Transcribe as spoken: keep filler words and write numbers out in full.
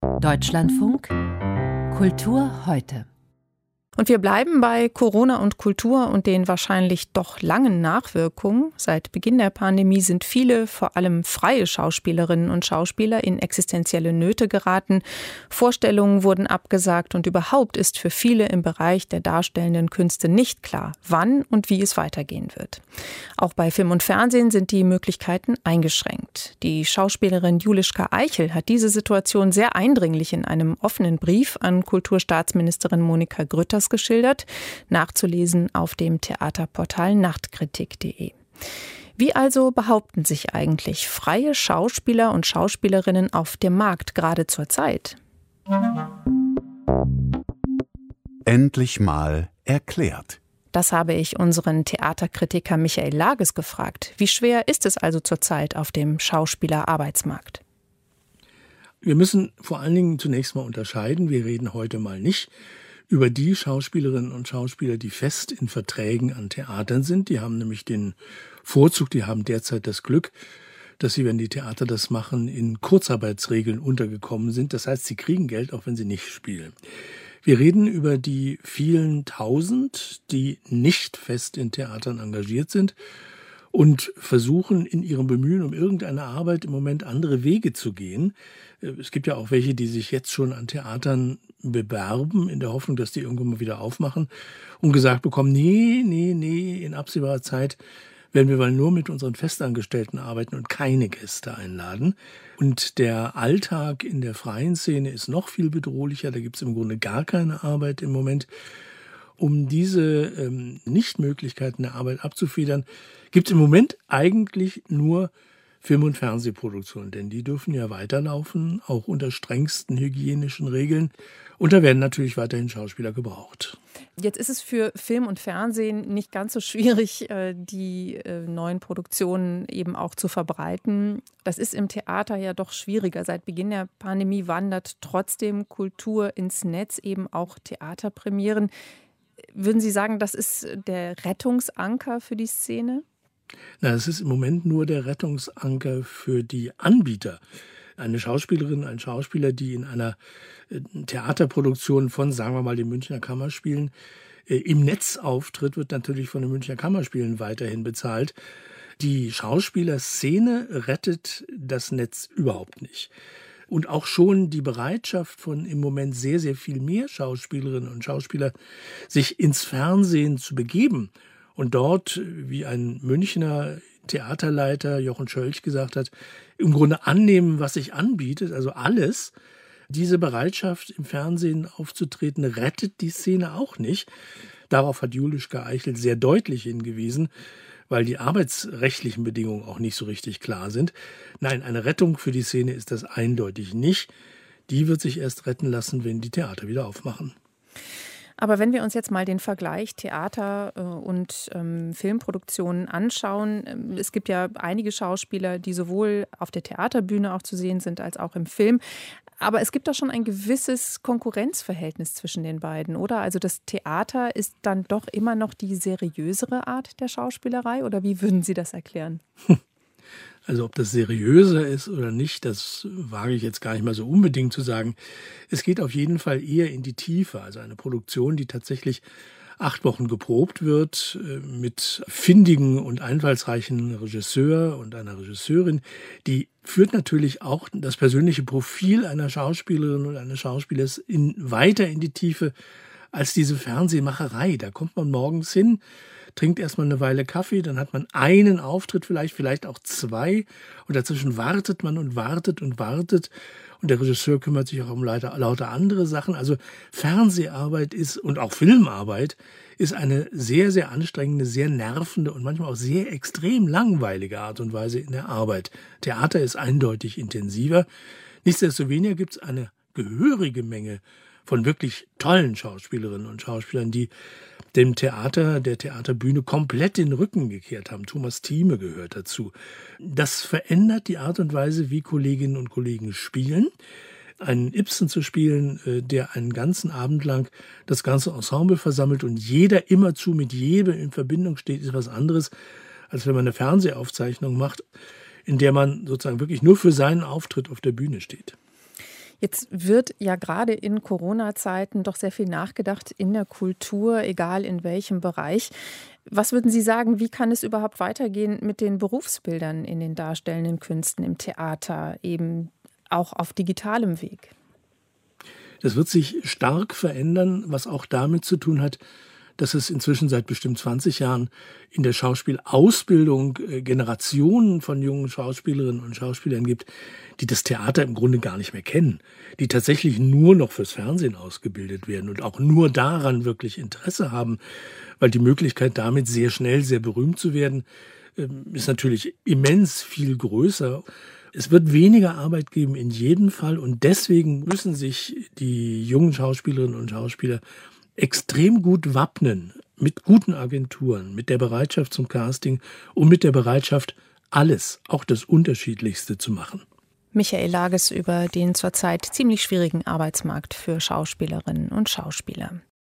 Deutschlandfunk Kultur heute. Und wir bleiben bei Corona und Kultur und den wahrscheinlich doch langen Nachwirkungen. Seit Beginn der Pandemie sind viele, vor allem freie Schauspielerinnen und Schauspieler, in existenzielle Nöte geraten. Vorstellungen wurden abgesagt und überhaupt ist für viele im Bereich der darstellenden Künste nicht klar, wann und wie es weitergehen wird. Auch bei Film und Fernsehen sind die Möglichkeiten eingeschränkt. Die Schauspielerin Juliska Eichel hat diese Situation sehr eindringlich in einem offenen Brief an Kulturstaatsministerin Monika Grütters geschildert, nachzulesen auf dem Theaterportal nachtkritik punkt de. Wie also behaupten sich eigentlich freie Schauspieler und Schauspielerinnen auf dem Markt gerade zur Zeit? Endlich mal erklärt. Das habe ich unseren Theaterkritiker Michael Lages gefragt. Wie schwer ist es also zurzeit auf dem Schauspielerarbeitsmarkt? Wir müssen vor allen Dingen zunächst mal unterscheiden. Wir reden heute mal nicht über die Schauspielerinnen und Schauspieler, die fest in Verträgen an Theatern sind. Die haben nämlich den Vorzug, die haben derzeit das Glück, dass sie, wenn die Theater das machen, in Kurzarbeitsregeln untergekommen sind. Das heißt, sie kriegen Geld, auch wenn sie nicht spielen. Wir reden über die vielen Tausend, die nicht fest in Theatern engagiert sind und versuchen in ihrem Bemühen um irgendeine Arbeit im Moment andere Wege zu gehen. Es gibt ja auch welche, die sich jetzt schon an Theatern bewerben, in der Hoffnung, dass die irgendwann mal wieder aufmachen und gesagt bekommen, nee, nee, nee, in absehbarer Zeit werden wir mal nur mit unseren Festangestellten arbeiten und keine Gäste einladen. Und der Alltag in der freien Szene ist noch viel bedrohlicher, da gibt es im Grunde gar keine Arbeit im Moment. Um diese ähm, Nichtmöglichkeiten der Arbeit abzufedern, gibt es im Moment eigentlich nur Film- und Fernsehproduktionen, denn die dürfen ja weiterlaufen, auch unter strengsten hygienischen Regeln. Und da werden natürlich weiterhin Schauspieler gebraucht. Jetzt ist es für Film und Fernsehen nicht ganz so schwierig, die neuen Produktionen eben auch zu verbreiten. Das ist im Theater ja doch schwieriger. Seit Beginn der Pandemie wandert trotzdem Kultur ins Netz, eben auch Theaterpremieren. Würden Sie sagen, das ist der Rettungsanker für die Szene? Na, es ist im Moment nur der Rettungsanker für die Anbieter. Eine Schauspielerin, ein Schauspieler, die in einer Theaterproduktion von, sagen wir mal, den Münchner Kammerspielen äh, im Netz auftritt, wird natürlich von den Münchner Kammerspielen weiterhin bezahlt. Die Schauspielerszene rettet das Netz überhaupt nicht. Und auch schon die Bereitschaft von im Moment sehr, sehr viel mehr Schauspielerinnen und Schauspieler, sich ins Fernsehen zu begeben und dort, wie ein Münchner Theaterleiter Jochen Schölch gesagt hat, im Grunde annehmen, was sich anbietet, also alles. Diese Bereitschaft, im Fernsehen aufzutreten, rettet die Szene auch nicht. Darauf hat Juliska Eichel sehr deutlich hingewiesen, weil die arbeitsrechtlichen Bedingungen auch nicht so richtig klar sind. Nein, eine Rettung für die Szene ist das eindeutig nicht. Die wird sich erst retten lassen, wenn die Theater wieder aufmachen. Aber wenn wir uns jetzt mal den Vergleich Theater äh, und ähm, Filmproduktionen anschauen, äh, es gibt ja einige Schauspieler, die sowohl auf der Theaterbühne auch zu sehen sind, als auch im Film. Aber es gibt doch schon ein gewisses Konkurrenzverhältnis zwischen den beiden, oder? Also das Theater ist dann doch immer noch die seriösere Art der Schauspielerei, oder wie würden Sie das erklären? Also ob das seriöser ist oder nicht, das wage ich jetzt gar nicht mal so unbedingt zu sagen. Es geht auf jeden Fall eher in die Tiefe. Also eine Produktion, die tatsächlich acht Wochen geprobt wird, mit findigen und einfallsreichen Regisseur und einer Regisseurin, die führt natürlich auch das persönliche Profil einer Schauspielerin oder eines Schauspielers in, weiter in die Tiefe als diese Fernsehmacherei. Da kommt man morgens hin, trinkt erstmal eine Weile Kaffee, dann hat man einen Auftritt vielleicht, vielleicht auch zwei und dazwischen wartet man und wartet und wartet und der Regisseur kümmert sich auch um lauter, lauter andere Sachen. Also Fernseharbeit ist und auch Filmarbeit ist eine sehr, sehr anstrengende, sehr nervende und manchmal auch sehr extrem langweilige Art und Weise in der Arbeit. Theater ist eindeutig intensiver. Nichtsdestoweniger gibt es eine gehörige Menge von wirklich tollen Schauspielerinnen und Schauspielern, die dem Theater, der Theaterbühne komplett den Rücken gekehrt haben. Thomas Thieme gehört dazu. Das verändert die Art und Weise, wie Kolleginnen und Kollegen spielen. Einen Ibsen zu spielen, der einen ganzen Abend lang das ganze Ensemble versammelt und jeder immerzu mit jedem in Verbindung steht, ist was anderes, als wenn man eine Fernsehaufzeichnung macht, in der man sozusagen wirklich nur für seinen Auftritt auf der Bühne steht. Jetzt wird ja gerade in Corona-Zeiten doch sehr viel nachgedacht in der Kultur, egal in welchem Bereich. Was würden Sie sagen, wie kann es überhaupt weitergehen mit den Berufsbildern in den darstellenden Künsten, im Theater, eben auch auf digitalem Weg? Das wird sich stark verändern, was auch damit zu tun hat, dass es inzwischen seit bestimmt zwanzig Jahren in der Schauspielausbildung äh, Generationen von jungen Schauspielerinnen und Schauspielern gibt, die das Theater im Grunde gar nicht mehr kennen, die tatsächlich nur noch fürs Fernsehen ausgebildet werden und auch nur daran wirklich Interesse haben, weil die Möglichkeit damit sehr schnell sehr berühmt zu werden, äh, ist natürlich immens viel größer. Es wird weniger Arbeit geben in jedem Fall und deswegen müssen sich die jungen Schauspielerinnen und Schauspieler extrem gut wappnen mit guten Agenturen, mit der Bereitschaft zum Casting und mit der Bereitschaft, alles, auch das Unterschiedlichste zu machen. Michael Lages über den zurzeit ziemlich schwierigen Arbeitsmarkt für Schauspielerinnen und Schauspieler.